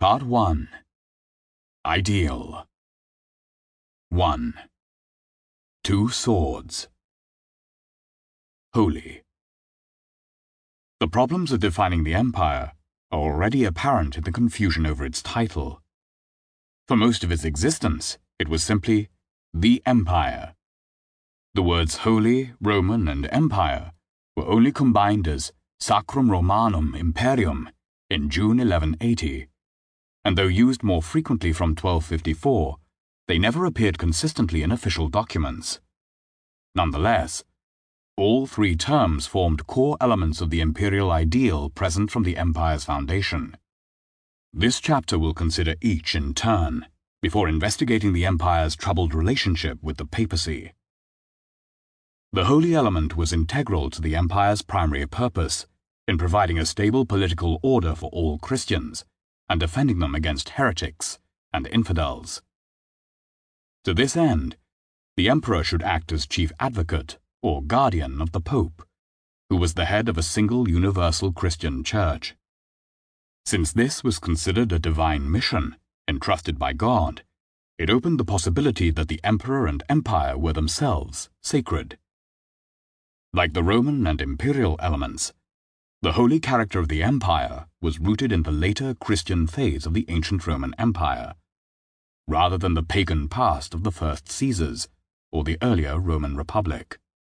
Part 1. Ideal. 1. Two swords. Holy. The problems of defining the empire are already apparent in the confusion over its title. For most of its existence, it was simply the Empire. The words Holy, Roman, and Empire were only combined as Sacrum Romanum Imperium in June 1180, and though used more frequently from 1254, they never appeared consistently in official documents. Nonetheless, all three terms formed core elements of the imperial ideal present from the empire's foundation. This chapter will consider each in turn, before investigating the empire's troubled relationship with the papacy. The holy element was integral to the empire's primary purpose in providing a stable political order for all Christians and defending them against heretics and infidels. To this end, the emperor should act as chief advocate or guardian of the Pope, who was the head of a single universal Christian church. Since this was considered a divine mission entrusted by God, it opened the possibility that the emperor and empire were themselves sacred. Like the Roman and imperial elements, the holy character of the empire was rooted in the later Christian phase of the ancient Roman Empire, rather than the pagan past of the first Caesars or the earlier Roman Republic.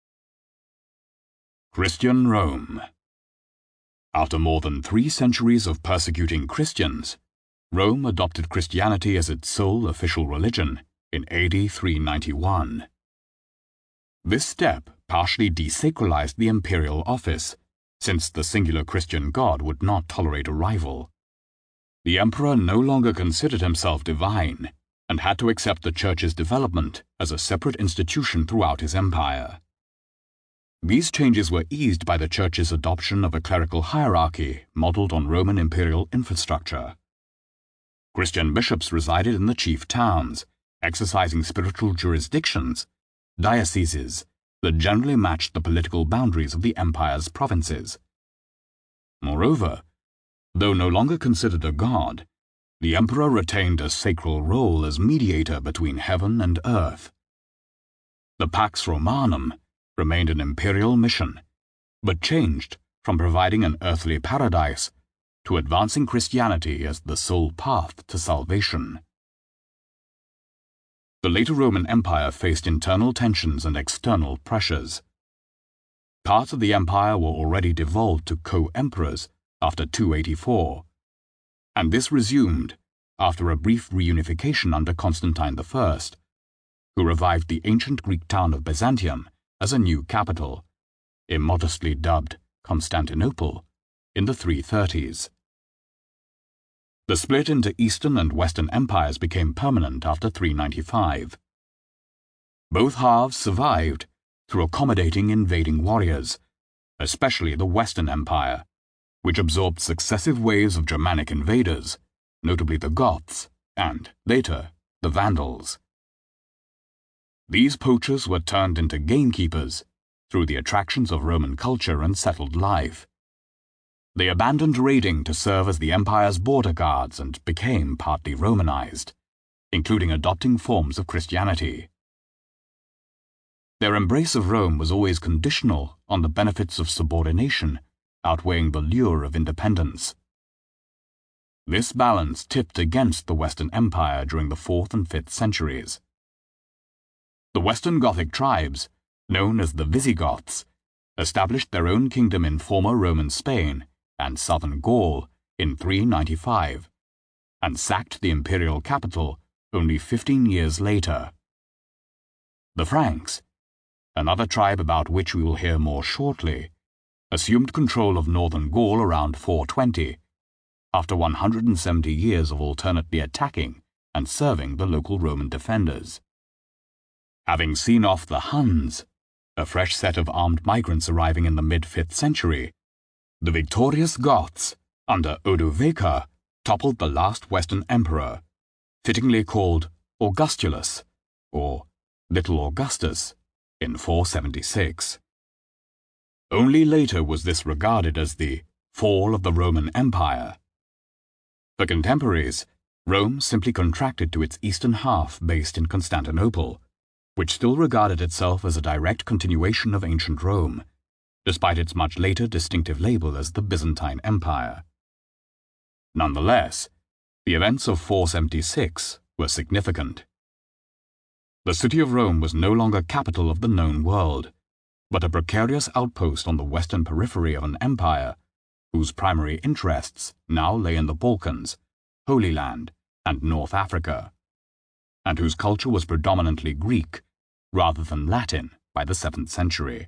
Christian Rome. After more than 3 centuries of persecuting Christians, Rome adopted Christianity as its sole official religion in AD 391. This step partially desacralized the imperial office, since the singular Christian god would not tolerate a rival. The emperor no longer considered himself divine and had to accept the church's development as a separate institution throughout his empire. These changes were eased by the church's adoption of a clerical hierarchy modeled on Roman imperial infrastructure. Christian bishops resided in the chief towns, exercising spiritual jurisdictions, dioceses, that generally matched the political boundaries of the empire's provinces. Moreover, though no longer considered a god, the emperor retained a sacral role as mediator between heaven and earth. The Pax Romanum remained an imperial mission, but changed from providing an earthly paradise to advancing Christianity as the sole path to salvation. The later Roman Empire faced internal tensions and external pressures. Parts of the empire were already devolved to co-emperors after 284, and this resumed after a brief reunification under Constantine I, who revived the ancient Greek town of Byzantium as a new capital, immodestly dubbed Constantinople, in the 330s. The split into Eastern and Western empires became permanent after 395. Both halves survived through accommodating invading warriors, especially the Western Empire, which absorbed successive waves of Germanic invaders, notably the Goths and, later, the Vandals. These poachers were turned into gamekeepers through the attractions of Roman culture and settled life. They abandoned raiding to serve as the empire's border guards and became partly Romanized, including adopting forms of Christianity. Their embrace of Rome was always conditional on the benefits of subordination outweighing the lure of independence. This balance tipped against the Western Empire during the 4th and 5th centuries. The Western Gothic tribes, known as the Visigoths, established their own kingdom in former Roman Spain and southern Gaul in 395, and sacked the imperial capital only 15 years later. The Franks, another tribe about which we will hear more shortly, assumed control of northern Gaul around 420, after 170 years of alternately attacking and serving the local Roman defenders. Having seen off the Huns, a fresh set of armed migrants arriving in the mid-5th century, the victorious Goths, under Odovacar, toppled the last Western emperor, fittingly called Augustulus, or Little Augustus, in 476. Only later was this regarded as the fall of the Roman Empire. For contemporaries, Rome simply contracted to its eastern half based in Constantinople, which still regarded itself as a direct continuation of ancient Rome, despite its much later distinctive label as the Byzantine Empire. Nonetheless, the events of 476 were significant. The city of Rome was no longer capital of the known world, but a precarious outpost on the western periphery of an empire whose primary interests now lay in the Balkans, Holy Land, and North Africa, and whose culture was predominantly Greek rather than Latin by the 7th century.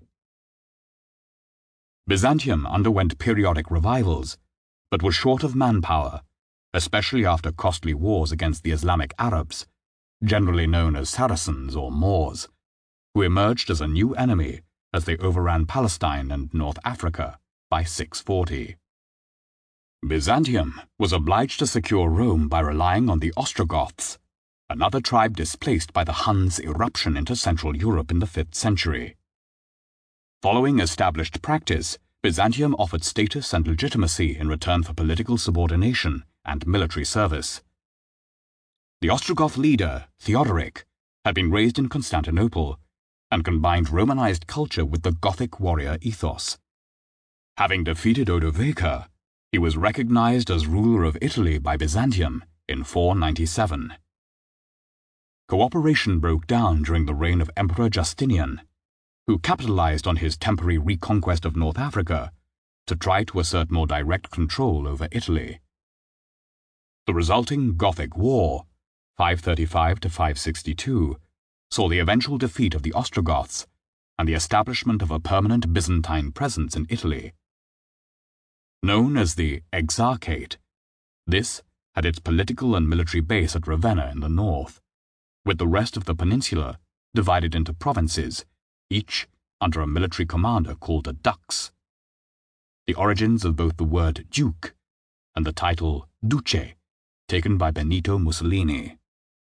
Byzantium underwent periodic revivals, but was short of manpower, especially after costly wars against the Islamic Arabs, generally known as Saracens or Moors, who emerged as a new enemy as they overran Palestine and North Africa by 640. Byzantium was obliged to secure Rome by relying on the Ostrogoths, another tribe displaced by the Huns' eruption into Central Europe in the 5th century. Following established practice, Byzantium offered status and legitimacy in return for political subordination and military service. The Ostrogoth leader, Theodoric, had been raised in Constantinople and combined Romanized culture with the Gothic warrior ethos. Having defeated Odovaker, he was recognized as ruler of Italy by Byzantium in 497. Cooperation broke down during the reign of Emperor Justinian, who capitalized on his temporary reconquest of North Africa to try to assert more direct control over Italy. The resulting Gothic War, 535 to 562, saw the eventual defeat of the Ostrogoths and the establishment of a permanent Byzantine presence in Italy. Known as the Exarchate, this had its political and military base at Ravenna in the north, with the rest of the peninsula divided into provinces, each under a military commander called a dux. The origins of both the word duke and the title duce, taken by Benito Mussolini.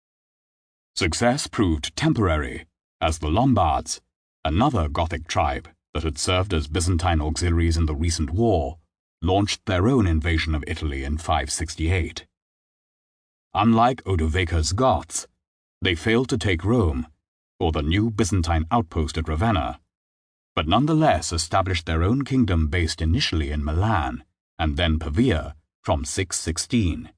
Success proved temporary, as the Lombards, another Gothic tribe that had served as Byzantine auxiliaries in the recent war, launched their own invasion of Italy in 568. Unlike Odovaker's Goths, they failed to take Rome, or the new Byzantine outpost at Ravenna, but nonetheless established their own kingdom based initially in Milan and then Pavia from 616.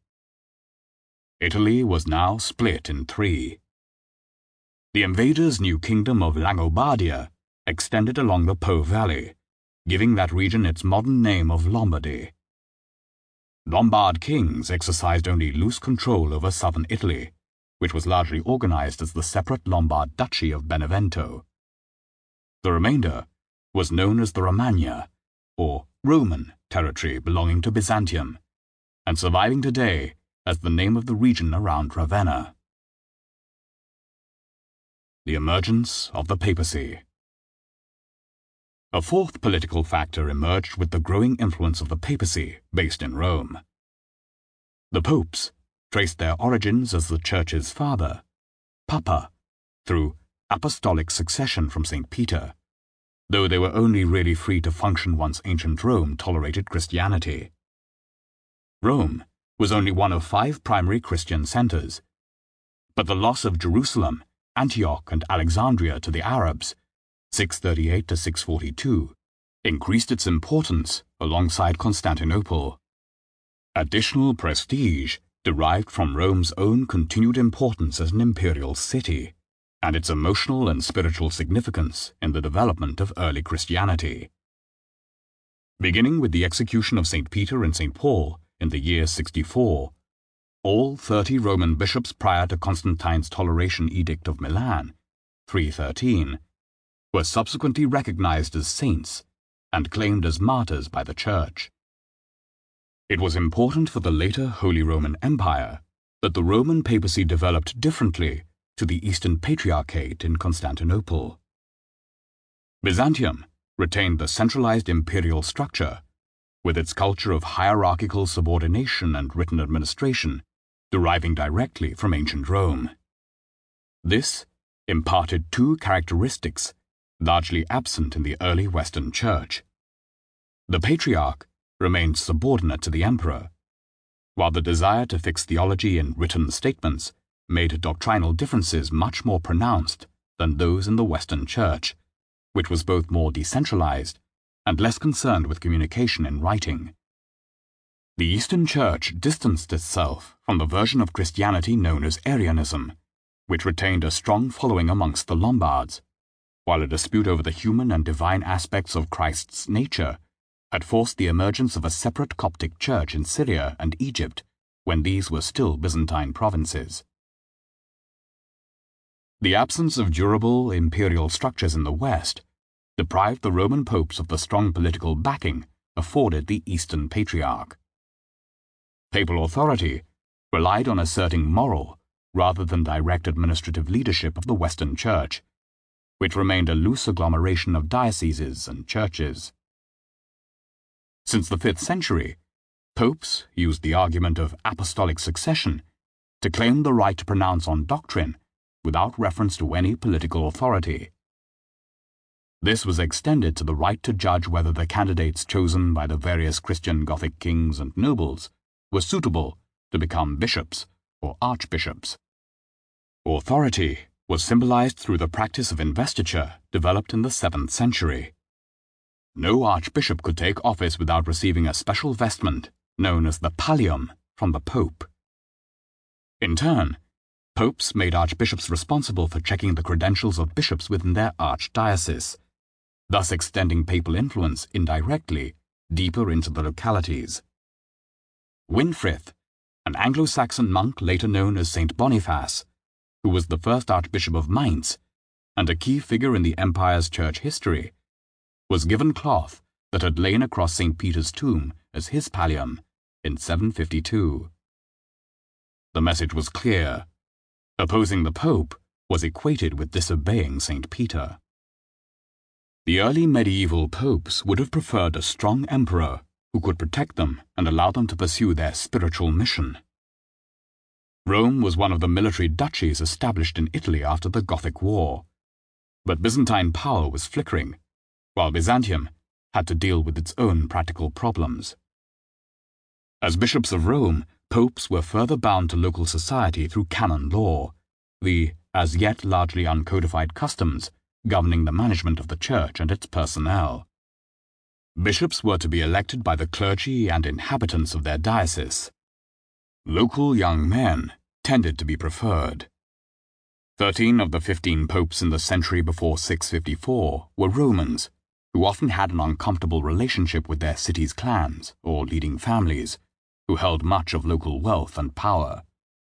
Italy was now split in three. The invaders' new kingdom of Langobardia extended along the Po Valley, giving that region its modern name of Lombardy. Lombard kings exercised only loose control over southern Italy, which was largely organized as the separate Lombard Duchy of Benevento. The remainder was known as the Romagna, or Roman territory belonging to Byzantium, and surviving today as the name of the region around Ravenna. The emergence of the papacy. A fourth political factor emerged with the growing influence of the papacy based in Rome. The popes traced their origins as the Church's father, Papa, through apostolic succession from St. Peter, though they were only really free to function once ancient Rome tolerated Christianity. Rome was only one of 5 primary Christian centers, but the loss of Jerusalem, Antioch, and Alexandria to the Arabs, 638 to 642, increased its importance alongside Constantinople. Additional prestige derived from Rome's own continued importance as an imperial city, and its emotional and spiritual significance in the development of early Christianity. Beginning with the execution of St. Peter and St. Paul in the year 64, all 30 Roman bishops prior to Constantine's Toleration Edict of Milan, 313, were subsequently recognized as saints and claimed as martyrs by the Church. It was important for the later Holy Roman Empire that the Roman papacy developed differently to the Eastern Patriarchate in Constantinople. Byzantium retained the centralized imperial structure, with its culture of hierarchical subordination and written administration deriving directly from ancient Rome. This imparted 2 characteristics largely absent in the early Western Church. The Patriarch remained subordinate to the Emperor, while the desire to fix theology in written statements made doctrinal differences much more pronounced than those in the Western Church, which was both more decentralized and less concerned with communication in writing. The Eastern Church distanced itself from the version of Christianity known as Arianism, which retained a strong following amongst the Lombards, while a dispute over the human and divine aspects of Christ's nature had forced the emergence of a separate Coptic church in Syria and Egypt when these were still Byzantine provinces. The absence of durable imperial structures in the West deprived the Roman popes of the strong political backing afforded the Eastern Patriarch. Papal authority relied on asserting moral rather than direct administrative leadership of the Western Church, which remained a loose agglomeration of dioceses and churches. Since the 5th century, popes used the argument of apostolic succession to claim the right to pronounce on doctrine without reference to any political authority. This was extended to the right to judge whether the candidates chosen by the various Christian Gothic kings and nobles were suitable to become bishops or archbishops. Authority was symbolized through the practice of investiture developed in the 7th century. No archbishop could take office without receiving a special vestment known as the pallium from the pope. In turn, popes made archbishops responsible for checking the credentials of bishops within their archdiocese, thus extending papal influence indirectly deeper into the localities. Winfrith, an Anglo-Saxon monk later known as Saint Boniface, who was the first Archbishop of Mainz and a key figure in the empire's church history, was given cloth that had lain across St. Peter's tomb as his pallium in 752. The message was clear. Opposing the Pope was equated with disobeying St. Peter. The early medieval popes would have preferred a strong emperor who could protect them and allow them to pursue their spiritual mission. Rome was one of the military duchies established in Italy after the Gothic War, but Byzantine power was flickering, while Byzantium had to deal with its own practical problems. As bishops of Rome, popes were further bound to local society through canon law, the as yet largely uncodified customs governing the management of the church and its personnel. Bishops were to be elected by the clergy and inhabitants of their diocese. Local young men tended to be preferred. 13 of the 15 popes in the century before 654 were Romans, who often had an uncomfortable relationship with their city's clans or leading families, who held much of local wealth and power.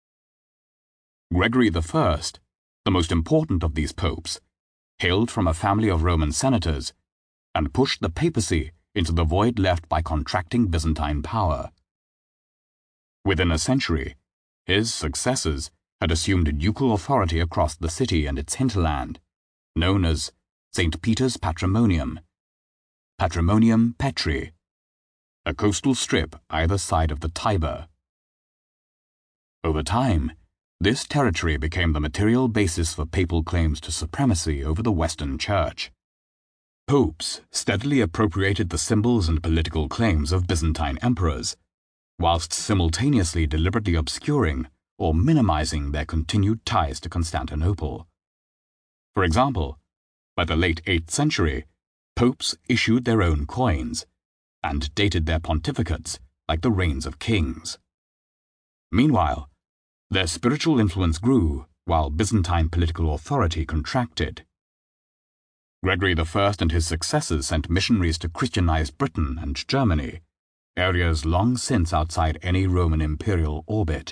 Gregory I, the most important of these popes, hailed from a family of Roman senators and pushed the papacy into the void left by contracting Byzantine power. Within a century, his successors had assumed ducal authority across the city and its hinterland, known as St. Peter's Patrimonium, Patrimonium Petri, a coastal strip either side of the Tiber. Over time, this territory became the material basis for papal claims to supremacy over the Western Church. Popes steadily appropriated the symbols and political claims of Byzantine emperors, whilst simultaneously deliberately obscuring or minimizing their continued ties to Constantinople. For example, by the late 8th century, popes issued their own coins and dated their pontificates like the reigns of kings. Meanwhile, their spiritual influence grew while Byzantine political authority contracted. Gregory I and his successors sent missionaries to Christianize Britain and Germany, areas long since outside any Roman imperial orbit.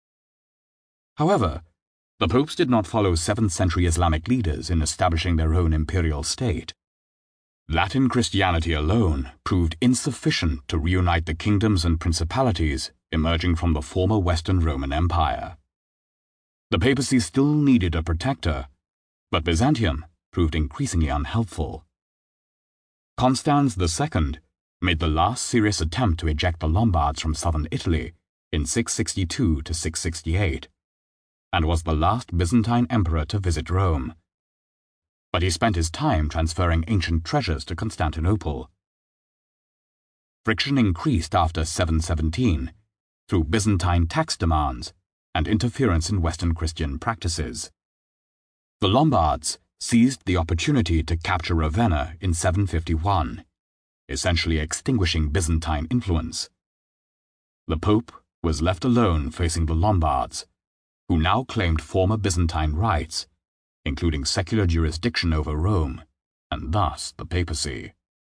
However, the popes did not follow 7th century Islamic leaders in establishing their own imperial state. Latin Christianity alone proved insufficient to reunite the kingdoms and principalities emerging from the former Western Roman Empire. The papacy still needed a protector, but Byzantium proved increasingly unhelpful. Constans II made the last serious attempt to eject the Lombards from southern Italy in 662 to 668, and was the last Byzantine emperor to visit Rome. But he spent his time transferring ancient treasures to Constantinople. Friction increased after 717, through Byzantine tax demands and interference in Western Christian practices. The Lombards seized the opportunity to capture Ravenna in 751, essentially extinguishing Byzantine influence. The Pope was left alone facing the Lombards, who now claimed former Byzantine rights, including secular jurisdiction over Rome, and thus the papacy.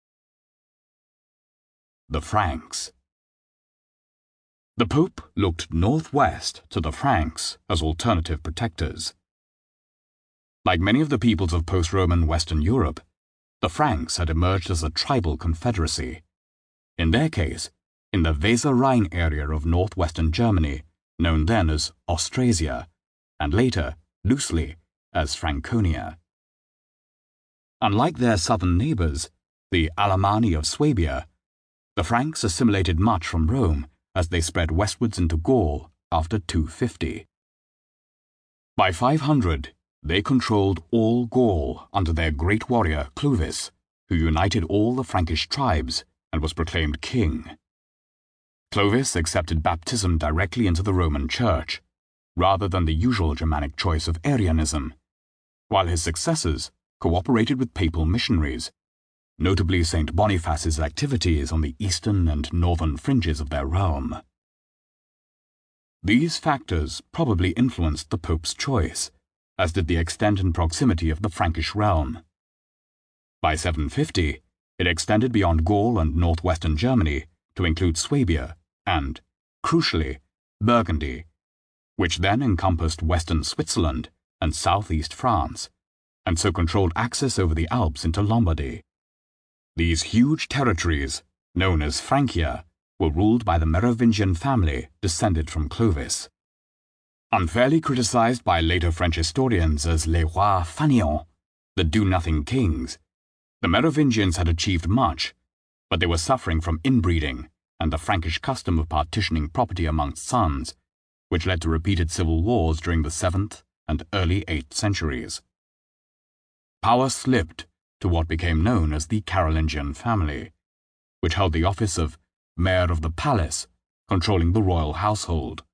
The Franks. The Pope looked northwest to the Franks as alternative protectors. Like many of the peoples of post-Roman Western Europe, the Franks had emerged as a tribal confederacy. In their case, in the Weser-Rhine area of northwestern Germany, known then as Austrasia, and later, loosely, as Franconia. Unlike their southern neighbours, the Alemanni of Swabia, the Franks assimilated much from Rome as they spread westwards into Gaul after 250. By 500, they controlled all Gaul under their great warrior Clovis, who united all the Frankish tribes and was proclaimed king. Clovis accepted baptism directly into the Roman Church, rather than the usual Germanic choice of Arianism, while his successors cooperated with papal missionaries, notably St. Boniface's activities on the eastern and northern fringes of their realm. These factors probably influenced the Pope's choice, as did the extent and proximity of the Frankish realm. By 750, it extended beyond Gaul and northwestern Germany to include Swabia and, crucially, Burgundy, which then encompassed western Switzerland and southeast France, and so controlled access over the Alps into Lombardy. These huge territories, known as Francia, were ruled by the Merovingian family descended from Clovis. Unfairly criticized by later French historians as les rois fainéants, the do-nothing kings, the Merovingians had achieved much, but they were suffering from inbreeding and the Frankish custom of partitioning property amongst sons, which led to repeated civil wars during the 7th and early 8th centuries. Power slipped to what became known as the Carolingian family, which held the office of Mayor of the Palace, controlling the royal household.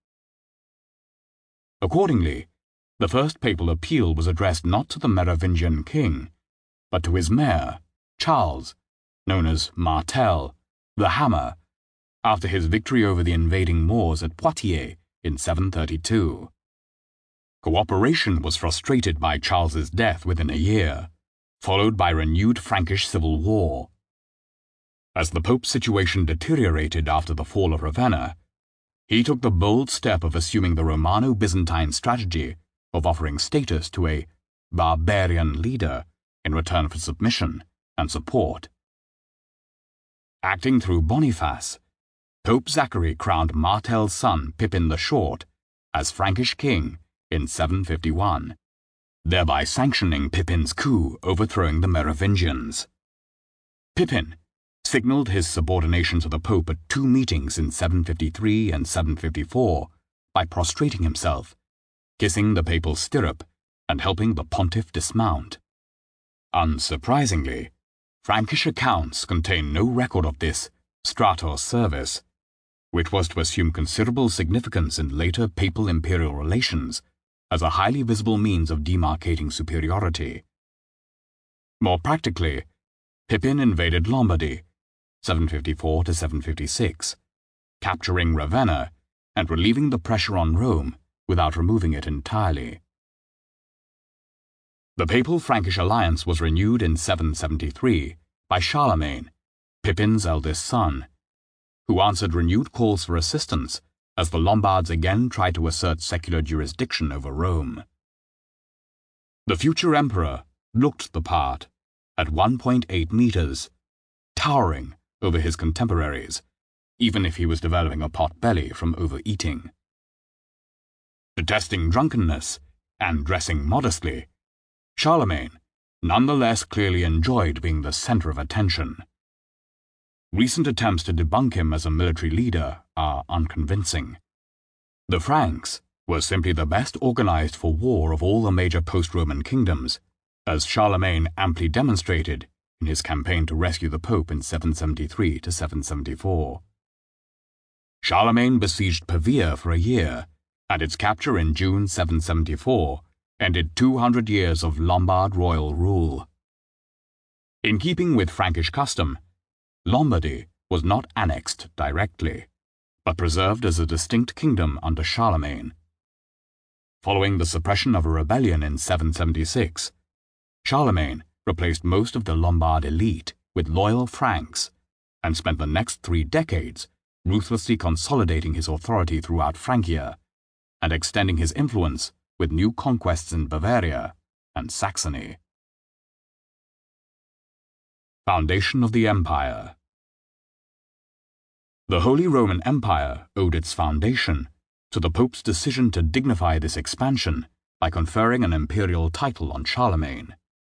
Accordingly, the first papal appeal was addressed not to the Merovingian king, but to his mayor, Charles, known as Martel, the Hammer, after his victory over the invading Moors at Poitiers in 732. Cooperation was frustrated by Charles's death within a year, followed by renewed Frankish civil war. As the Pope's situation deteriorated after the fall of Ravenna, he took the bold step of assuming the Romano-Byzantine strategy of offering status to a barbarian leader in return for submission and support. Acting through Boniface, Pope Zachary crowned Martel's son Pippin the Short as Frankish king in 751, thereby sanctioning Pippin's coup overthrowing the Merovingians. Pippin signalled his subordination to the Pope at 2 meetings in 753 and 754 by prostrating himself, kissing the papal stirrup, and helping the pontiff dismount. Unsurprisingly, Frankish accounts contain no record of this Stratos service, which was to assume considerable significance in later papal-imperial relations as a highly visible means of demarcating superiority. More practically, Pippin invaded Lombardy, 754 to 756, capturing Ravenna and relieving the pressure on Rome without removing it entirely. The papal-Frankish alliance was renewed in 773 by Charlemagne, Pippin's eldest son, who answered renewed calls for assistance as the Lombards again tried to assert secular jurisdiction over Rome. The future emperor looked the part, at 1.8 meters, towering over his contemporaries, even if he was developing a pot-belly from overeating. Detesting drunkenness and dressing modestly, Charlemagne nonetheless clearly enjoyed being the center of attention. Recent attempts to debunk him as a military leader are unconvincing. The Franks were simply the best organized for war of all the major post-Roman kingdoms, as Charlemagne amply demonstrated in his campaign to rescue the Pope in 773 to 774. Charlemagne besieged Pavia for a year, and its capture in June 774 ended 200 years of Lombard royal rule. In keeping with Frankish custom, Lombardy was not annexed directly, but preserved as a distinct kingdom under Charlemagne. Following the suppression of a rebellion in 776, Charlemagne replaced most of the Lombard elite with loyal Franks and spent the next 3 decades ruthlessly consolidating his authority throughout Francia and extending his influence with new conquests in Bavaria and Saxony. Foundation of the Empire. The Holy Roman Empire owed its foundation to the Pope's decision to dignify this expansion by conferring an imperial title on Charlemagne.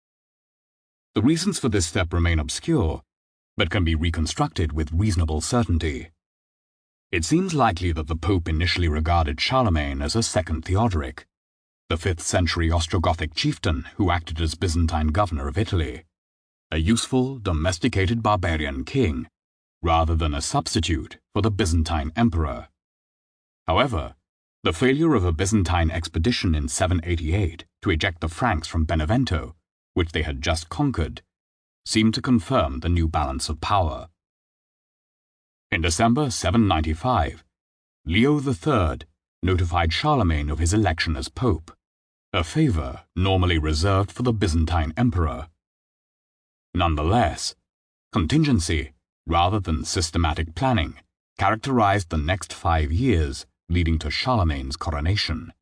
The reasons for this step remain obscure, but can be reconstructed with reasonable certainty. It seems likely that the Pope initially regarded Charlemagne as a second Theodoric, the 5th century Ostrogothic chieftain who acted as Byzantine governor of Italy, a useful, domesticated barbarian king, rather than a substitute for the Byzantine emperor. However, the failure of a Byzantine expedition in 788 to eject the Franks from Benevento, which they had just conquered, seemed to confirm the new balance of power. In December 795, Leo III notified Charlemagne of his election as Pope, a favor normally reserved for the Byzantine emperor. Nonetheless, contingency, rather than systematic planning, characterized the next 5 years leading to Charlemagne's coronation.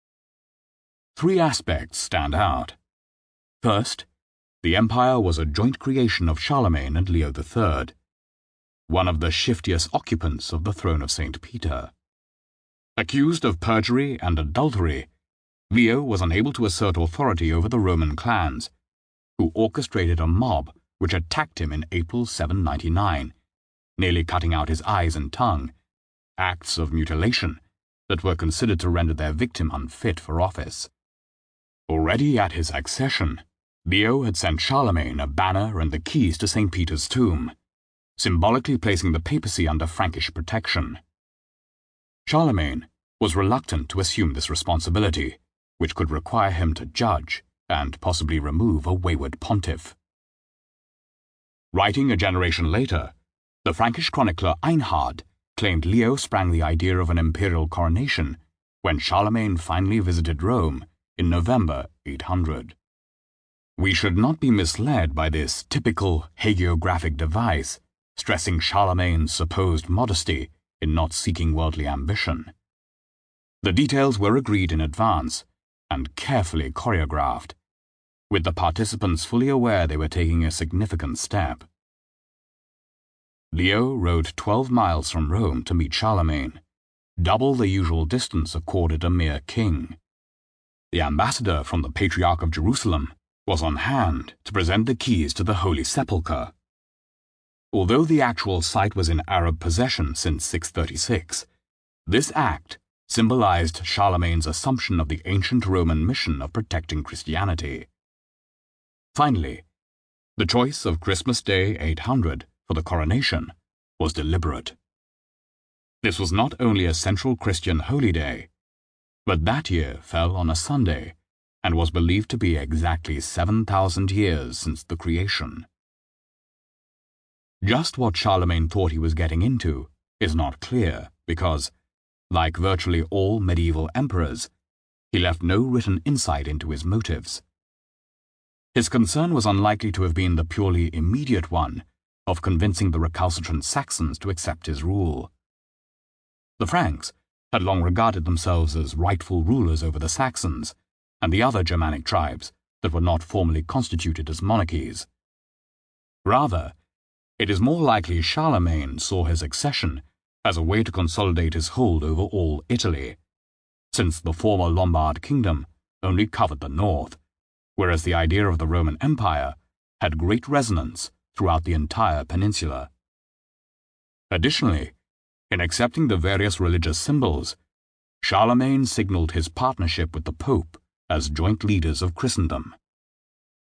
3 aspects stand out. First, the empire was a joint creation of Charlemagne and Leo III, one of the shiftiest occupants of the throne of St. Peter. Accused of perjury and adultery, Leo was unable to assert authority over the Roman clans, who orchestrated a mob which attacked him in April 799, nearly cutting out his eyes and tongue, acts of mutilation that were considered to render their victim unfit for office. Already at his accession, Leo had sent Charlemagne a banner and the keys to St. Peter's tomb, symbolically placing the papacy under Frankish protection. Charlemagne was reluctant to assume this responsibility, which could require him to judge and possibly remove a wayward pontiff. Writing a generation later, the Frankish chronicler Einhard claimed Leo sprang the idea of an imperial coronation when Charlemagne finally visited Rome in November 800. We should not be misled by this typical hagiographic device, stressing Charlemagne's supposed modesty in not seeking worldly ambition. The details were agreed in advance and carefully choreographed, with the participants fully aware they were taking a significant step. Leo rode 12 miles from Rome to meet Charlemagne, double the usual distance accorded a mere king. The ambassador from the Patriarch of Jerusalem was on hand to present the keys to the Holy Sepulchre. Although the actual site was in Arab possession since 636, this act symbolized Charlemagne's assumption of the ancient Roman mission of protecting Christianity. Finally, the choice of Christmas Day 800 for the coronation was deliberate. This was not only a central Christian holy day, but that year fell on a Sunday and was believed to be exactly 7,000 years since the creation. Just what Charlemagne thought he was getting into is not clear because, like virtually all medieval emperors, he left no written insight into his motives. His concern was unlikely to have been the purely immediate one of convincing the recalcitrant Saxons to accept his rule. The Franks had long regarded themselves as rightful rulers over the Saxons and the other Germanic tribes that were not formally constituted as monarchies. Rather, it is more likely Charlemagne saw his accession as a way to consolidate his hold over all Italy, since the former Lombard kingdom only covered the north, whereas the idea of the Roman Empire had great resonance throughout the entire peninsula. Additionally, in accepting the various religious symbols, Charlemagne signaled his partnership with the Pope as joint leaders of Christendom.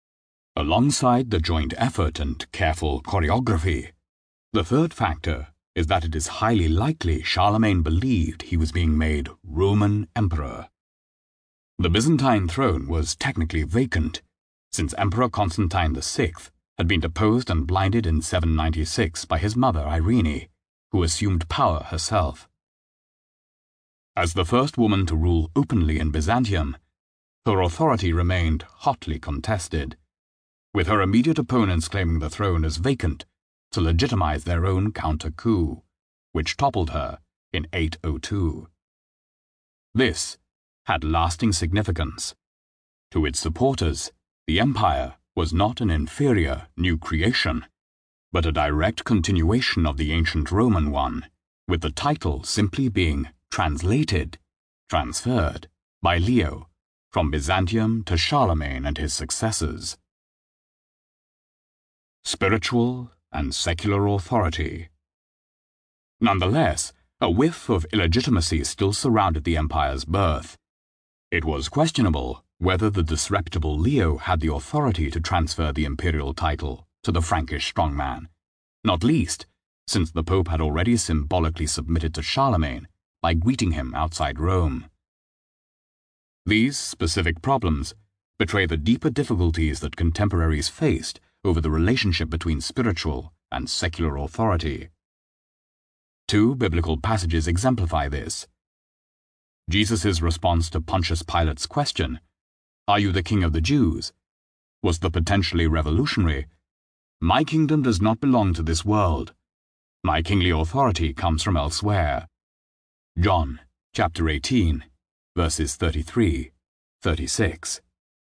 Alongside the joint effort and careful choreography, the third factor is that it is highly likely Charlemagne believed he was being made Roman emperor. The Byzantine throne was technically vacant, since Emperor Constantine VI had been deposed and blinded in 796 by his mother Irene, who assumed power herself. As the first woman to rule openly in Byzantium, her authority remained hotly contested, with her immediate opponents claiming the throne as vacant to legitimize their own counter-coup, which toppled her in 802. This had lasting significance. To its supporters, the empire was not an inferior new creation, but a direct continuation of the ancient Roman one, with the title simply being transferred by Leo from Byzantium to Charlemagne and his successors. Spiritual and secular authority. Nonetheless, a whiff of illegitimacy still surrounded the empire's birth. It was questionable whether the disreputable Leo had the authority to transfer the imperial title to the Frankish strongman, not least since the Pope had already symbolically submitted to Charlemagne by greeting him outside Rome. These specific problems betray the deeper difficulties that contemporaries faced over the relationship between spiritual and secular authority. Two biblical passages exemplify this. Jesus' response to Pontius Pilate's question, "Are you the king of the Jews?" was the potentially revolutionary, "My kingdom does not belong to this world. My kingly authority comes from elsewhere." John chapter 18, verses 33, 36.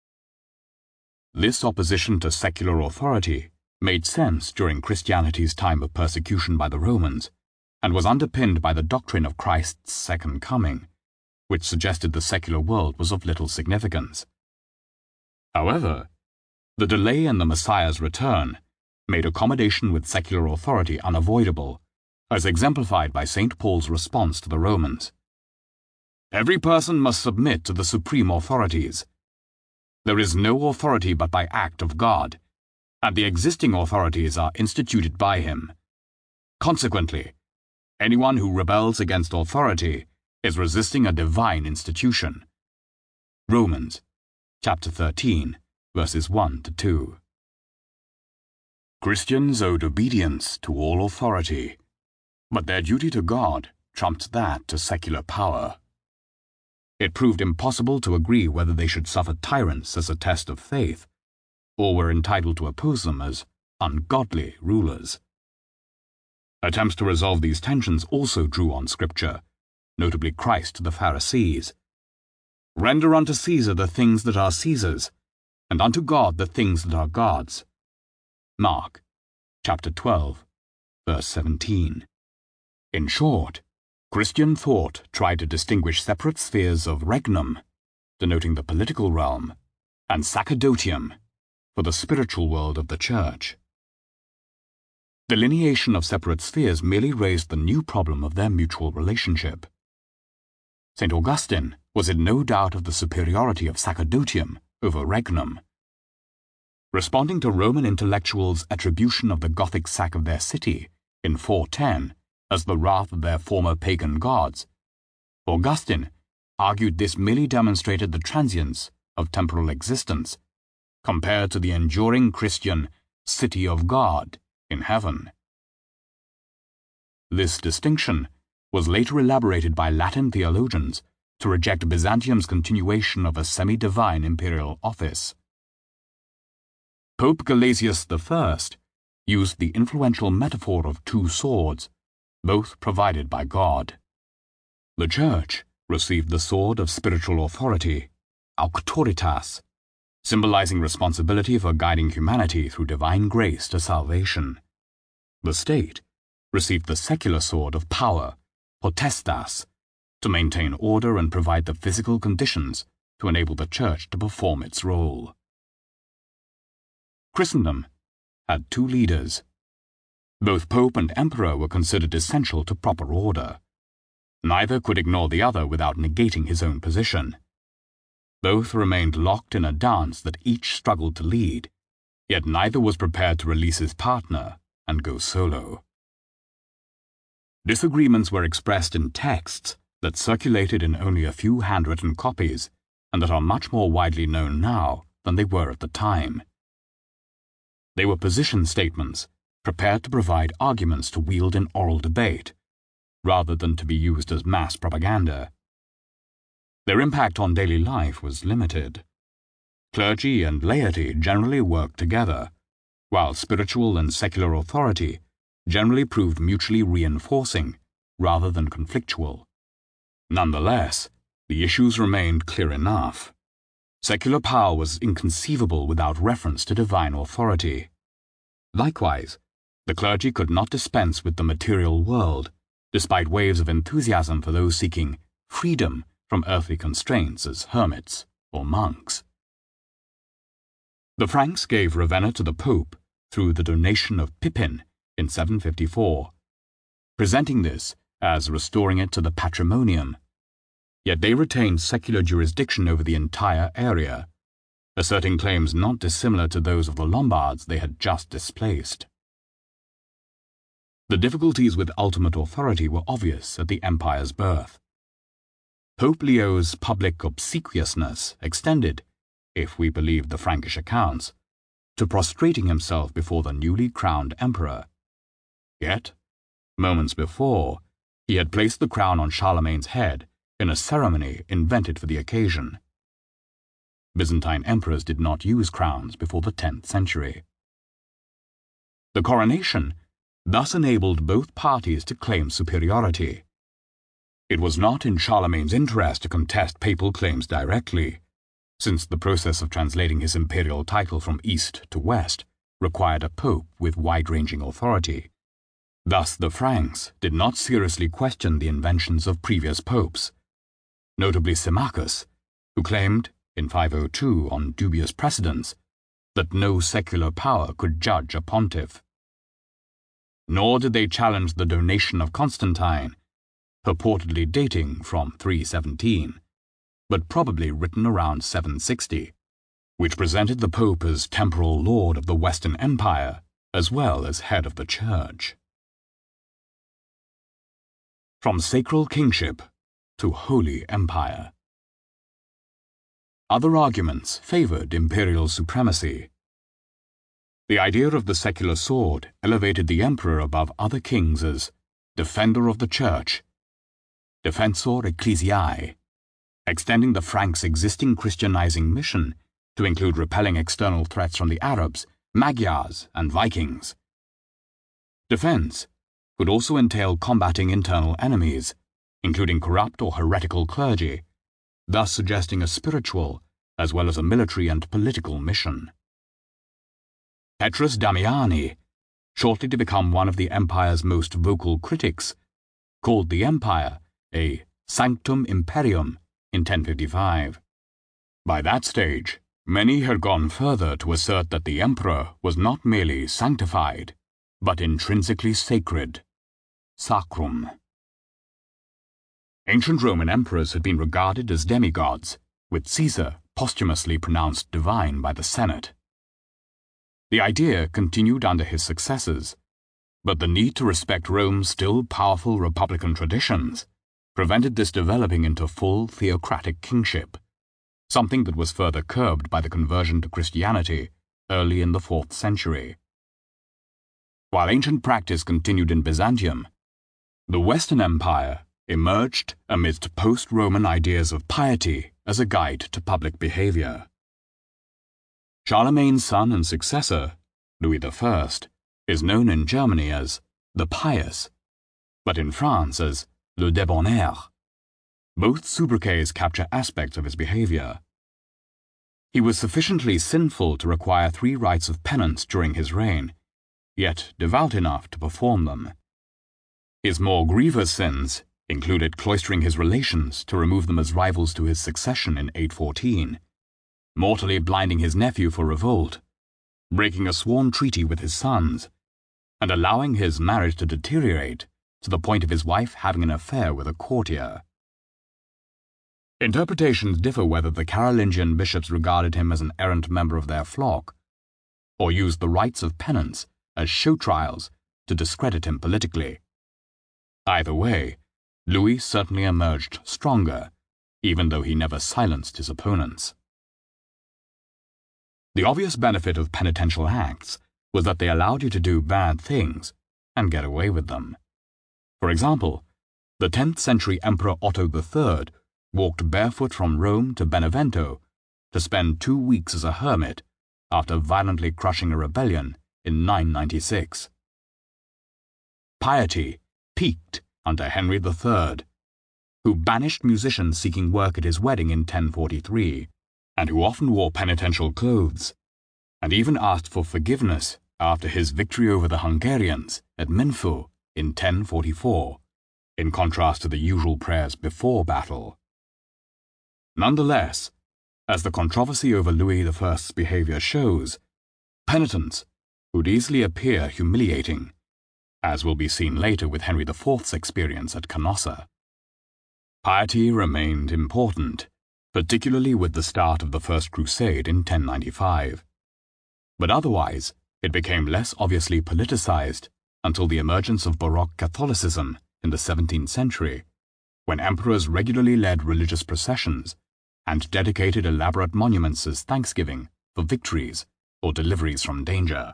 This opposition to secular authority made sense during Christianity's time of persecution by the Romans, and was underpinned by the doctrine of Christ's second coming, which suggested the secular world was of little significance. However, the delay in the Messiah's return made accommodation with secular authority unavoidable, as exemplified by St. Paul's response to the Romans. Every person must submit to the supreme authorities. There is no authority but by act of God, and the existing authorities are instituted by him. Consequently, anyone who rebels against authority is resisting a divine institution. Romans chapter 13, verses 1 to 2. Christians owed obedience to all authority, but their duty to God trumped that to secular power. It proved impossible to agree whether they should suffer tyrants as a test of faith, or were entitled to oppose them as ungodly rulers. Attempts to resolve these tensions also drew on Scripture, notably Christ to the Pharisees. "Render unto Caesar the things that are Caesar's, and unto God the things that are God's." Mark chapter 12, verse 17. In short, Christian thought tried to distinguish separate spheres of regnum, denoting the political realm, and sacerdotium, for the spiritual world of the Church. Delineation of separate spheres merely raised the new problem of their mutual relationship. St. Augustine was in no doubt of the superiority of sacerdotium over regnum. Responding to Roman intellectuals' attribution of the Gothic sack of their city in 410 as the wrath of their former pagan gods, Augustine argued this merely demonstrated the transience of temporal existence compared to the enduring Christian city of God in heaven. This distinction was later elaborated by Latin theologians to reject Byzantium's continuation of a semi-divine imperial office. Pope Gelasius I used the influential metaphor of two swords, both provided by God. The Church received the sword of spiritual authority, auctoritas, symbolizing responsibility for guiding humanity through divine grace to salvation. The state received the secular sword of power, potestas, to maintain order and provide the physical conditions to enable the Church to perform its role. Christendom had two leaders. Both Pope and Emperor were considered essential to proper order. Neither could ignore the other without negating his own position. Both remained locked in a dance that each struggled to lead, yet neither was prepared to release his partner and go solo. Disagreements were expressed in texts that circulated in only a few handwritten copies and that are much more widely known now than they were at the time. They were position statements prepared to provide arguments to wield in oral debate, rather than to be used as mass propaganda. Their impact on daily life was limited. Clergy and laity generally worked together, while spiritual and secular authority generally proved mutually reinforcing rather than conflictual. Nonetheless, the issues remained clear enough. Secular power was inconceivable without reference to divine authority. Likewise, the clergy could not dispense with the material world, despite waves of enthusiasm for those seeking freedom from earthly constraints as hermits or monks. The Franks gave Ravenna to the Pope through the donation of Pippin in 754, presenting this as restoring it to the patrimonium. Yet they retained secular jurisdiction over the entire area, asserting claims not dissimilar to those of the Lombards they had just displaced. The difficulties with ultimate authority were obvious at the empire's birth. Pope Leo's public obsequiousness extended, if we believe the Frankish accounts, to prostrating himself before the newly crowned emperor. Yet, moments before, he had placed the crown on Charlemagne's head in a ceremony invented for the occasion. Byzantine emperors did not use crowns before the 10th century. The coronation thus enabled both parties to claim superiority. It was not in Charlemagne's interest to contest papal claims directly, since the process of translating his imperial title from east to west required a pope with wide-ranging authority. Thus the Franks did not seriously question the inventions of previous popes, notably Symmachus, who claimed, in 502 on dubious precedents, that no secular power could judge a pontiff. Nor did they challenge the donation of Constantine, purportedly dating from 317, but probably written around 760, which presented the Pope as temporal lord of the Western Empire as well as head of the Church. From sacral kingship to holy empire. Other arguments favored imperial supremacy. The idea of the secular sword elevated the emperor above other kings as defender of the church, defensor ecclesiae, extending the Franks' existing Christianizing mission to include repelling external threats from the Arabs, Magyars, and Vikings. Defense could also entail combating internal enemies, including corrupt or heretical clergy, thus suggesting a spiritual as well as a military and political mission. Petrus Damiani, shortly to become one of the empire's most vocal critics, called the empire a sanctum imperium in 1055. By that stage, many had gone further to assert that the emperor was not merely sanctified, but intrinsically sacred, sacrum. Ancient Roman emperors had been regarded as demigods, with Caesar posthumously pronounced divine by the Senate. The idea continued under his successors, but the need to respect Rome's still powerful republican traditions prevented this developing into full theocratic kingship, something that was further curbed by the conversion to Christianity early in the 4th century. While ancient practice continued in Byzantium, the Western Empire emerged amidst post-Roman ideas of piety as a guide to public behavior. Charlemagne's son and successor, Louis I, is known in Germany as the Pious, but in France as le Débonnaire. Both sobriquets capture aspects of his behavior. He was sufficiently sinful to require 3 rites of penance during his reign, yet devout enough to perform them. His more grievous sins included cloistering his relations to remove them as rivals to his succession in 814, mortally blinding his nephew for revolt, breaking a sworn treaty with his sons, and allowing his marriage to deteriorate to the point of his wife having an affair with a courtier. Interpretations differ whether the Carolingian bishops regarded him as an errant member of their flock, or used the rites of penance as show trials to discredit him politically. Either way, Louis certainly emerged stronger, even though he never silenced his opponents. The obvious benefit of penitential acts was that they allowed you to do bad things and get away with them. For example, the 10th century Emperor Otto III walked barefoot from Rome to Benevento to spend 2 weeks as a hermit after violently crushing a rebellion in 996. Piety peaked under Henry III, who banished musicians seeking work at his wedding in 1043, and who often wore penitential clothes, and even asked for forgiveness after his victory over the Hungarians at Minfu in 1044, in contrast to the usual prayers before battle. Nonetheless, as the controversy over Louis I's behavior shows, penitence would easily appear humiliating, as will be seen later with Henry IV's experience at Canossa. Piety remained important, particularly with the start of the First Crusade in 1095. But otherwise, it became less obviously politicized until the emergence of Baroque Catholicism in the 17th century, when emperors regularly led religious processions and dedicated elaborate monuments as thanksgiving for victories or deliveries from danger.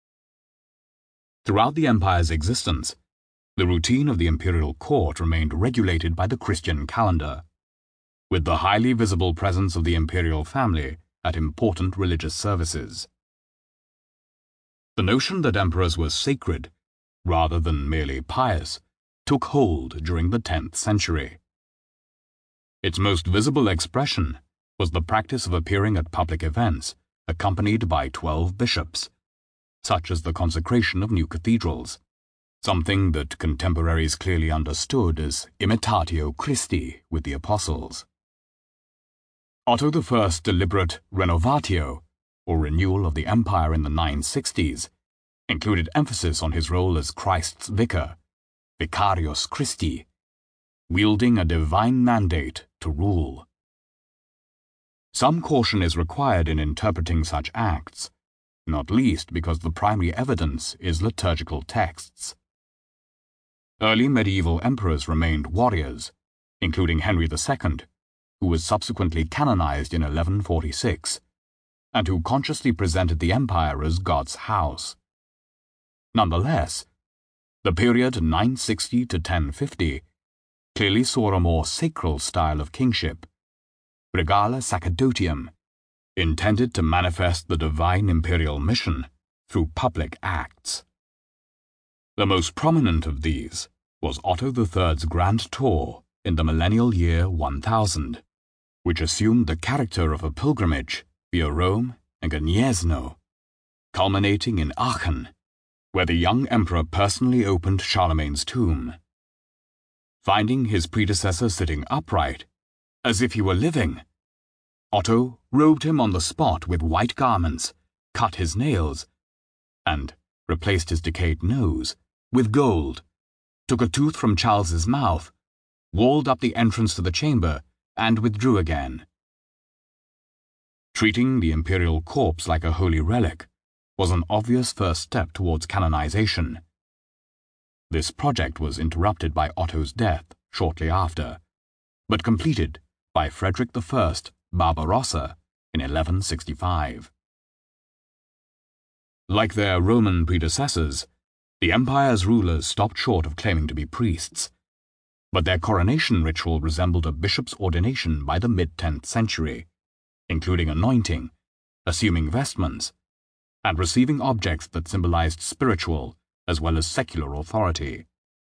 Throughout the empire's existence, the routine of the imperial court remained regulated by the Christian calendar, with the highly visible presence of the imperial family at important religious services. The notion that emperors were sacred, rather than merely pious, took hold during the 10th century. Its most visible expression was the practice of appearing at public events accompanied by 12 bishops, such as the consecration of new cathedrals, something that contemporaries clearly understood as imitatio Christi with the apostles. Otto I's deliberate renovatio, or renewal of the empire in the 960s, included emphasis on his role as Christ's vicar, Vicarius Christi, wielding a divine mandate to rule. Some caution is required in interpreting such acts, not least because the primary evidence is liturgical texts. Early medieval emperors remained warriors, including Henry II, who was subsequently canonized in 1146, and who consciously presented the empire as God's house. Nonetheless, the period 960 to 1050 clearly saw a more sacral style of kingship, regale sacerdotium, intended to manifest the divine imperial mission through public acts. The most prominent of these was Otto III's grand tour in the millennial year 1000, which assumed the character of a pilgrimage via Rome and Gniezno, culminating in Aachen, where the young emperor personally opened Charlemagne's tomb. Finding his predecessor sitting upright, as if he were living, Otto robed him on the spot with white garments, cut his nails, and replaced his decayed nose with gold, took a tooth from Charles's mouth, walled up the entrance to the chamber, and withdrew again. Treating the imperial corpse like a holy relic was an obvious first step towards canonization. This project was interrupted by Otto's death shortly after, but completed by Frederick I Barbarossa in 1165. Like their Roman predecessors, the empire's rulers stopped short of claiming to be priests, but their coronation ritual resembled a bishop's ordination by the mid-10th century, including anointing, assuming vestments, and receiving objects that symbolized spiritual as well as secular authority.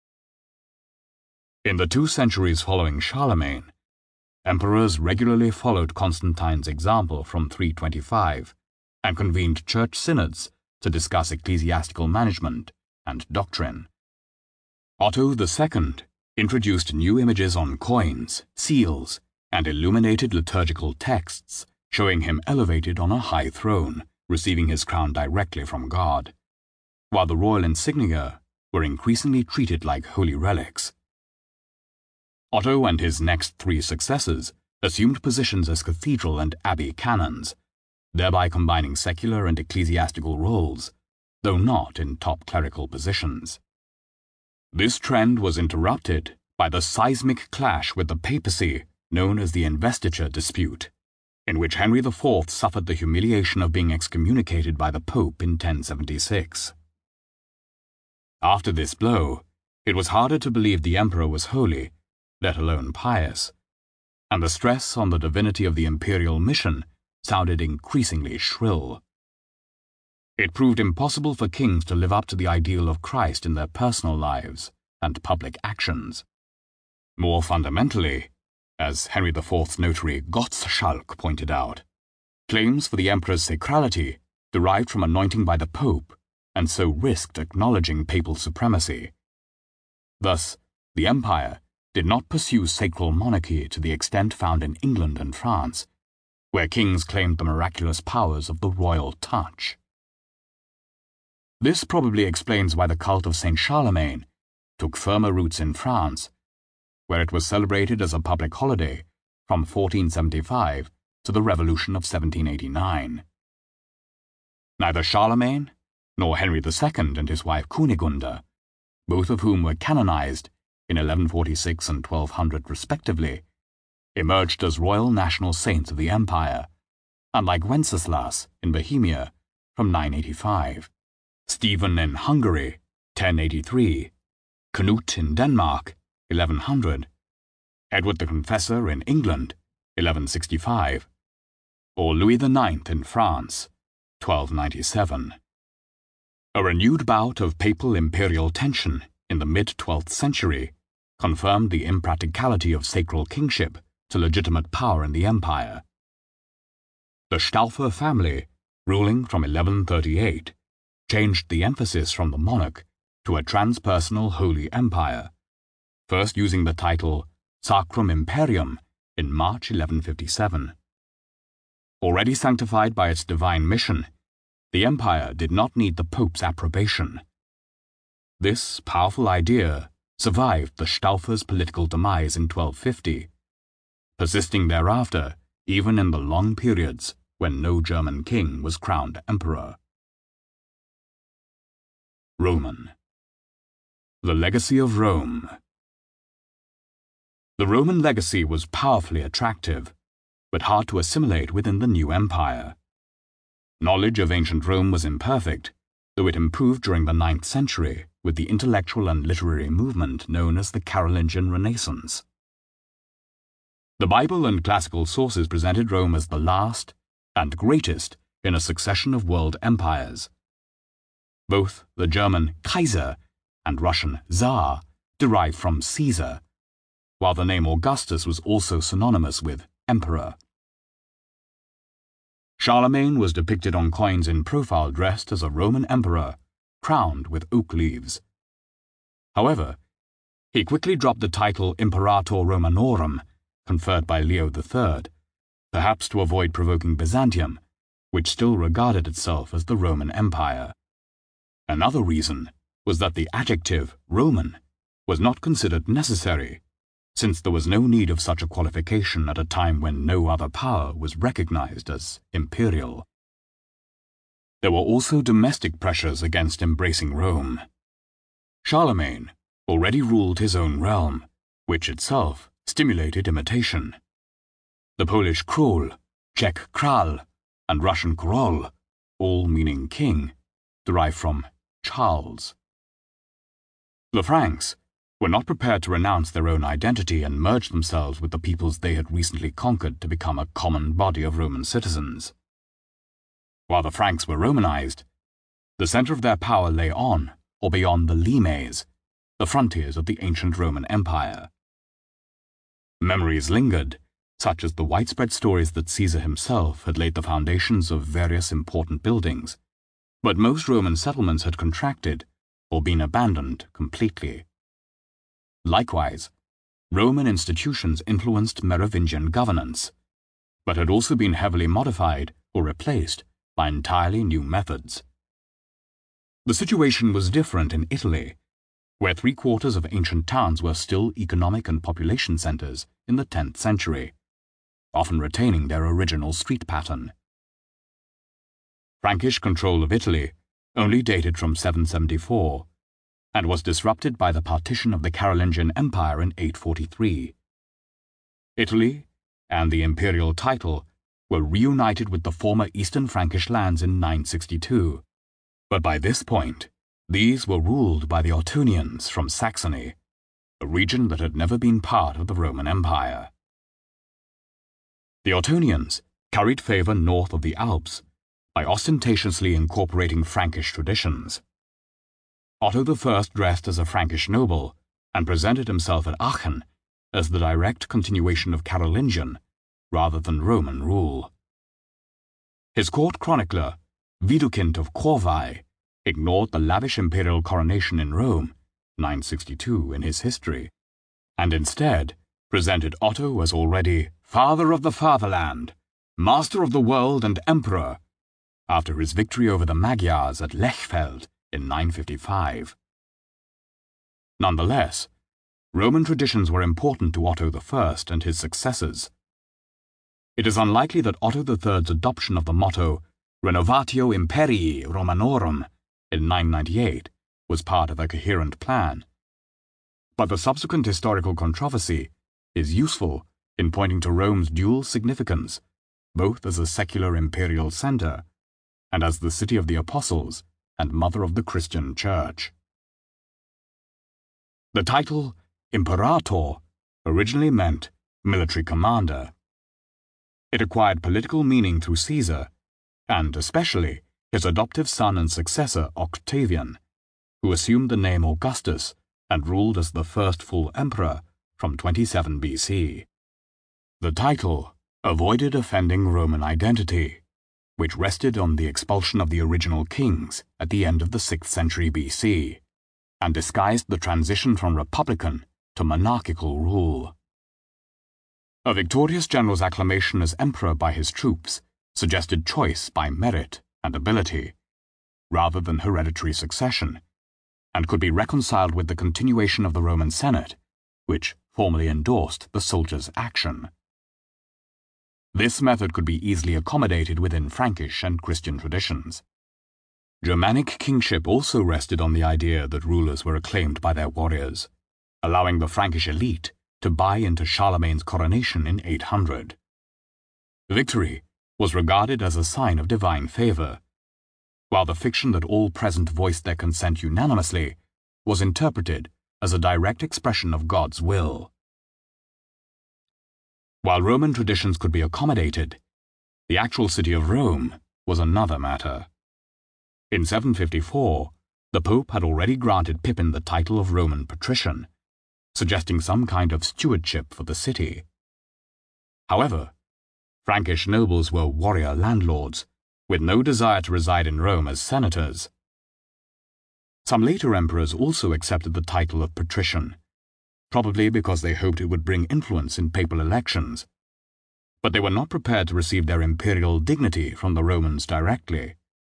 In the 2 centuries following Charlemagne, emperors regularly followed Constantine's example from 325 and convened church synods to discuss ecclesiastical management and doctrine. Otto II introduced new images on coins, seals, and illuminated liturgical texts, showing him elevated on a high throne, receiving his crown directly from God, while the royal insignia were increasingly treated like holy relics. Otto and his next 3 successors assumed positions as cathedral and abbey canons, thereby combining secular and ecclesiastical roles, though not in top clerical positions. This trend was interrupted by the seismic clash with the papacy known as the Investiture Dispute, in which Henry IV suffered the humiliation of being excommunicated by the Pope in 1076. After this blow, it was harder to believe the emperor was holy, let alone pious, and the stress on the divinity of the imperial mission sounded increasingly shrill. It proved impossible for kings to live up to the ideal of Christ in their personal lives and public actions. More fundamentally, as Henry IV's notary Gottschalk pointed out, claims for the emperor's sacrality derived from anointing by the Pope and so risked acknowledging papal supremacy. Thus, the empire did not pursue sacral monarchy to the extent found in England and France, where kings claimed the miraculous powers of the royal touch. This probably explains why the cult of Saint Charlemagne took firmer roots in France, where it was celebrated as a public holiday from 1475 to the Revolution of 1789. Neither Charlemagne nor Henry II and his wife Kunigunde, both of whom were canonized in 1146 and 1200 respectively, emerged as royal national saints of the empire, unlike Wenceslas in Bohemia from 985, Stephen in Hungary 1083, Canute in Denmark 1100, Edward the Confessor in England 1165, or Louis IX in France 1297. A renewed bout of papal imperial tension in the mid-12th century confirmed the impracticality of sacral kingship to legitimate power in the empire. The Stauffer family, ruling from 1138, changed the emphasis from the monarch to a transpersonal holy empire, first using the title Sacrum Imperium in March 1157. Already sanctified by its divine mission, the empire did not need the Pope's approbation. This powerful idea survived the Stauffers' political demise in 1250, persisting thereafter even in the long periods when no German king was crowned emperor. Roman. The legacy of Rome. The Roman legacy was powerfully attractive, but hard to assimilate within the new empire. Knowledge of ancient Rome was imperfect, though it improved during the 9th century with the intellectual and literary movement known as the Carolingian Renaissance. The Bible and classical sources presented Rome as the last and greatest in a succession of world empires. Both the German Kaiser and Russian Tsar derived from Caesar, while the name Augustus was also synonymous with emperor. Charlemagne was depicted on coins in profile dressed as a Roman emperor, crowned with oak leaves. However, he quickly dropped the title Imperator Romanorum, conferred by Leo III, perhaps to avoid provoking Byzantium, which still regarded itself as the Roman Empire. Another reason was that the adjective Roman was not considered necessary, since there was no need of such a qualification at a time when no other power was recognized as imperial. There were also domestic pressures against embracing Rome. Charlemagne already ruled his own realm, which itself stimulated imitation. The Polish król, Czech král, and Russian korol, all meaning king, derive from Charles. The Franks were not prepared to renounce their own identity and merge themselves with the peoples they had recently conquered to become a common body of Roman citizens. While the Franks were Romanized, the center of their power lay on or beyond the limes, the frontiers of the ancient Roman Empire. Memories lingered, such as the widespread stories that Caesar himself had laid the foundations of various important buildings, but most Roman settlements had contracted or been abandoned completely. Likewise, Roman institutions influenced Merovingian governance, but had also been heavily modified or replaced by entirely new methods. The situation was different in Italy, where 3/4 of ancient towns were still economic and population centers in the 10th century, often retaining their original street pattern. Frankish control of Italy only dated from 774, and was disrupted by the partition of the Carolingian Empire in 843. Italy and the imperial title were reunited with the former Eastern Frankish lands in 962, but by this point, these were ruled by the Ottonians from Saxony, a region that had never been part of the Roman Empire. The Ottonians carried favor north of the Alps by ostentatiously incorporating Frankish traditions. Otto I dressed as a Frankish noble and presented himself at Aachen as the direct continuation of Carolingian rather than Roman rule. His court chronicler, Widukind of Corvey, ignored the lavish imperial coronation in Rome, 962 in his history, and instead presented Otto as already father of the fatherland, master of the world and emperor, after his victory over the Magyars at Lechfeld in 955. Nonetheless, Roman traditions were important to Otto I and his successors. It is unlikely that Otto III's adoption of the motto Renovatio Imperii Romanorum in 998 was part of a coherent plan, but the subsequent historical controversy is useful in pointing to Rome's dual significance, both as a secular imperial center and as the city of the apostles and mother of the Christian Church. The title Imperator originally meant military commander. It acquired political meaning through Caesar, and especially his adoptive son and successor Octavian, who assumed the name Augustus and ruled as the first full emperor from 27 BC. The title avoided offending Roman identity, which rested on the expulsion of the original kings at the end of the 6th century BC, and disguised the transition from republican to monarchical rule. A victorious general's acclamation as emperor by his troops suggested choice by merit and ability, rather than hereditary succession, and could be reconciled with the continuation of the Roman Senate, which formally endorsed the soldier's action. This method could be easily accommodated within Frankish and Christian traditions. Germanic kingship also rested on the idea that rulers were acclaimed by their warriors, allowing the Frankish elite to buy into Charlemagne's coronation in 800. Victory was regarded as a sign of divine favor, while the fiction that all present voiced their consent unanimously was interpreted as a direct expression of God's will. While Roman traditions could be accommodated, the actual city of Rome was another matter. In 754, the Pope had already granted Pippin the title of Roman patrician, suggesting some kind of stewardship for the city. However, Frankish nobles were warrior landlords, with no desire to reside in Rome as senators. Some later emperors also accepted the title of patrician, probably because they hoped it would bring influence in papal elections, but they were not prepared to receive their imperial dignity from the Romans directly.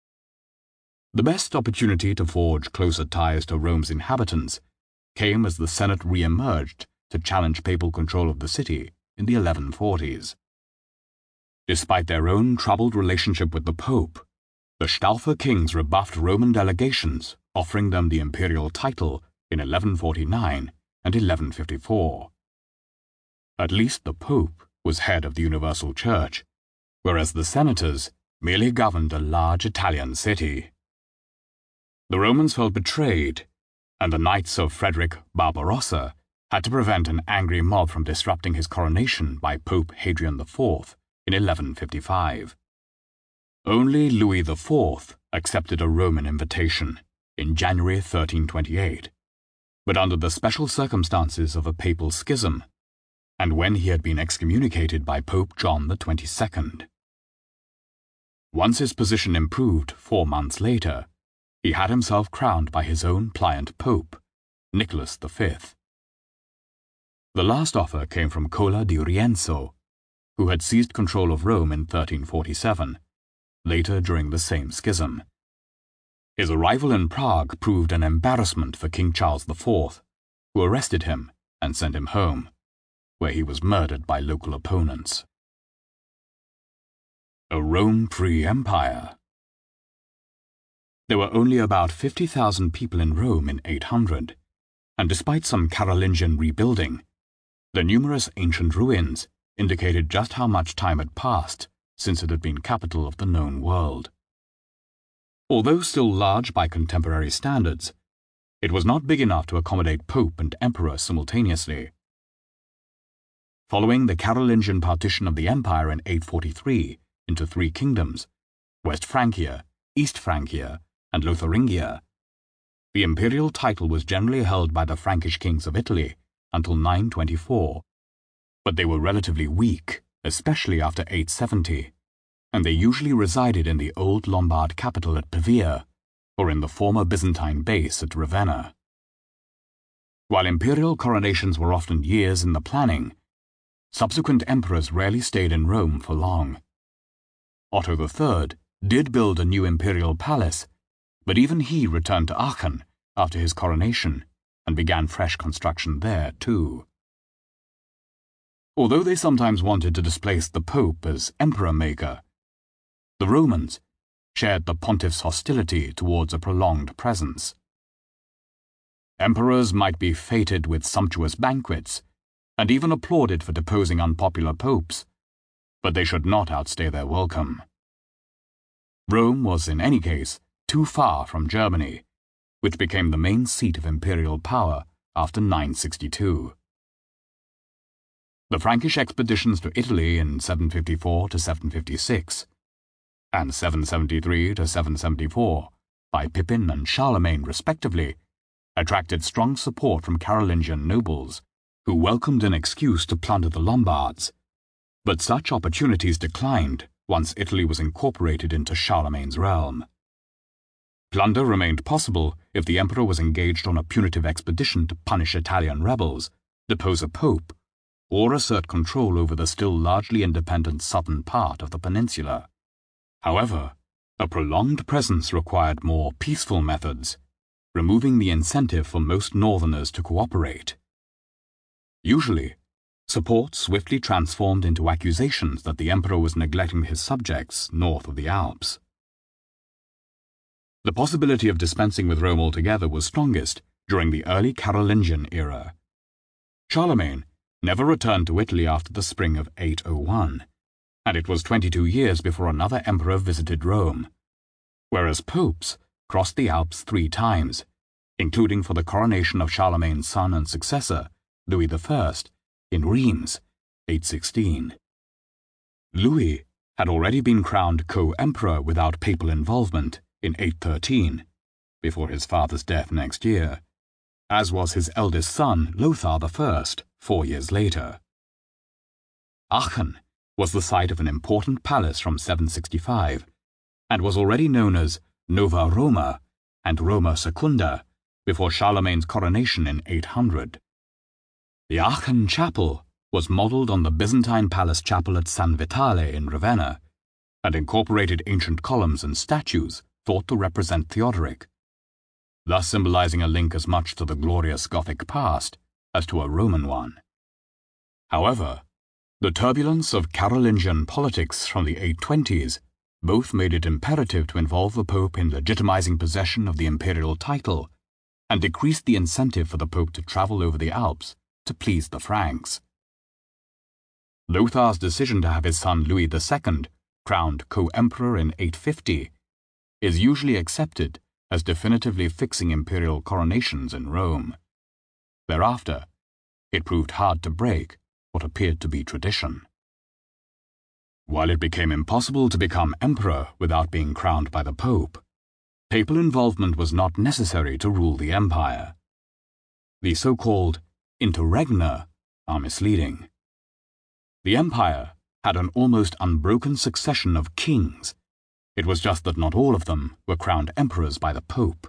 The best opportunity to forge closer ties to Rome's inhabitants came as the Senate re-emerged to challenge papal control of the city in the 1140s. Despite their own troubled relationship with the Pope, the Staufer kings rebuffed Roman delegations, offering them the imperial title in 1149 and 1154. At least the Pope was head of the Universal Church, whereas the senators merely governed a large Italian city. The Romans felt betrayed, and the Knights of Frederick Barbarossa had to prevent an angry mob from disrupting his coronation by Pope Hadrian IV in 1155. Only Louis IV accepted a Roman invitation in January 1328, but under the special circumstances of a papal schism, and when he had been excommunicated by Pope John XXII. Once his position improved 4 months later, he had himself crowned by his own pliant pope, Nicholas V. The last offer came from Cola di Rienzo, who had seized control of Rome in 1347, later during the same schism. His arrival in Prague proved an embarrassment for King Charles IV, who arrested him and sent him home, where he was murdered by local opponents. A Rome-free empire. There were only about 50,000 people in Rome in 800, and despite some Carolingian rebuilding, the numerous ancient ruins indicated just how much time had passed since it had been capital of the known world. Although still large by contemporary standards, it was not big enough to accommodate Pope and Emperor simultaneously. Following the Carolingian partition of the empire in 843 into three kingdoms, West Francia, East Francia, and Lotharingia, the imperial title was generally held by the Frankish kings of Italy until 924, but they were relatively weak, especially after 870, and they usually resided in the old Lombard capital at Pavia or in the former Byzantine base at Ravenna. While imperial coronations were often years in the planning, subsequent emperors rarely stayed in Rome for long. Otto III did build a new imperial palace, but even he returned to Aachen after his coronation and began fresh construction there too. Although they sometimes wanted to displace the Pope as emperor-maker, the Romans shared the pontiff's hostility towards a prolonged presence. Emperors might be feted with sumptuous banquets, and even applauded for deposing unpopular popes, but they should not outstay their welcome. Rome was in any case too far from Germany, which became the main seat of imperial power after 962. The Frankish expeditions to Italy in 754 to 756, and 773 to 774 by Pippin and Charlemagne respectively, attracted strong support from Carolingian nobles, who welcomed an excuse to plunder the Lombards, but such opportunities declined once Italy was incorporated into Charlemagne's realm. Plunder remained possible if the emperor was engaged on a punitive expedition to punish Italian rebels, depose a pope, or assert control over the still largely independent southern part of the peninsula. However, a prolonged presence required more peaceful methods, removing the incentive for most northerners to cooperate. Usually, support swiftly transformed into accusations that the emperor was neglecting his subjects north of the Alps. The possibility of dispensing with Rome altogether was strongest during the early Carolingian era. Charlemagne never returned to Italy after the spring of 801, and it was 22 years before another emperor visited Rome, whereas popes crossed the Alps 3 times, including for the coronation of Charlemagne's son and successor, Louis I, in Reims, 816. Louis had already been crowned co-emperor without papal involvement in 813, before his father's death next year, as was his eldest son Lothar I 4 years later. Aachen was the site of an important palace from 765, and was already known as Nova Roma and Roma Secunda before Charlemagne's coronation in 800. The Aachen Chapel was modelled on the Byzantine palace chapel at San Vitale in Ravenna, and incorporated ancient columns and statues thought to represent Theodoric, thus symbolizing a link as much to the glorious Gothic past as to a Roman one. However, the turbulence of Carolingian politics from the 820s both made it imperative to involve the Pope in legitimizing possession of the imperial title, and decreased the incentive for the Pope to travel over the Alps to please the Franks. Lothar's decision to have his son Louis II crowned co-emperor in 850 is usually accepted as definitively fixing imperial coronations in Rome. Thereafter, it proved hard to break what appeared to be tradition. While it became impossible to become emperor without being crowned by the Pope, papal involvement was not necessary to rule the empire. The so-called interregna are misleading. The empire had an almost unbroken succession of kings. It was just that not all of them were crowned emperors by the Pope.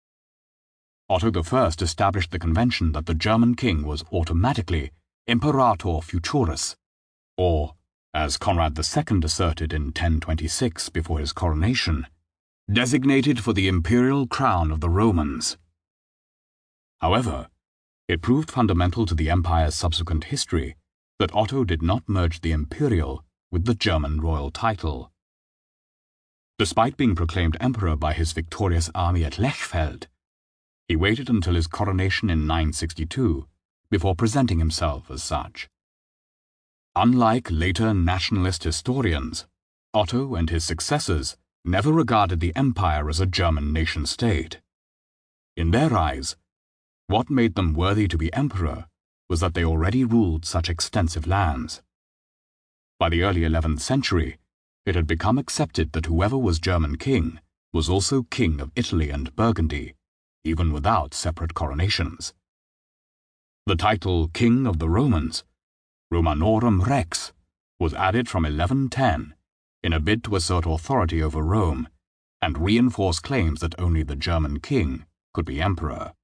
Otto I established the convention that the German king was automatically Imperator Futurus, or, as Conrad II asserted in 1026 before his coronation, designated for the imperial crown of the Romans. However, it proved fundamental to the empire's subsequent history that Otto did not merge the imperial with the German royal title. Despite being proclaimed emperor by his victorious army at Lechfeld, he waited until his coronation in 962 before presenting himself as such. Unlike later nationalist historians, Otto and his successors never regarded the empire as a German nation-state. In their eyes, what made them worthy to be emperor was that they already ruled such extensive lands. By the early 11th century, it had become accepted that whoever was German king was also king of Italy and Burgundy, even without separate coronations. The title King of the Romans, Romanorum Rex, was added from 1110 in a bid to assert authority over Rome and reinforce claims that only the German king could be emperor.